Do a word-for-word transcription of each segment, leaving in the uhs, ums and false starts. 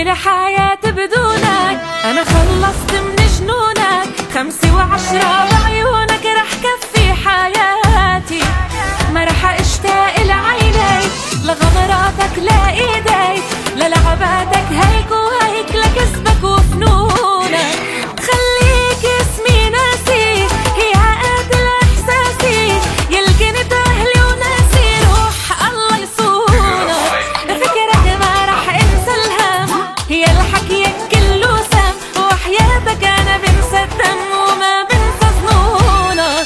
الحياة بدونك، أنا خلصت من جنونك، خمسة وعشرة بعيونك رح كفي حياتي، ما رح اشتاق لعينيك لغمراتك لإيديك للعباتك هيك وهيك لكسبك وفنونك، خليك اسمي ناسي هي قاتل إحساسي، يلقنت أهلي وناسي روح الله يصونك، فكرك ما رح انسى الهم هي الحكي كله سم، وحياتك أنا بنسى الدم وما بنسى ظنونك.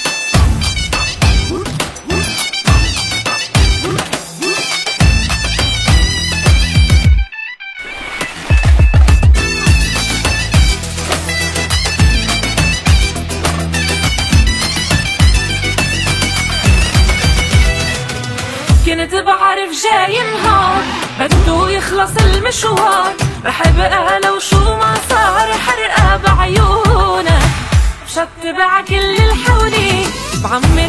كنت بعرف جاي نهار بده يخلص المشوار، رح ابقى لو شو ما صار حرقة بعيونك، بشتبع كل الحولي بعمي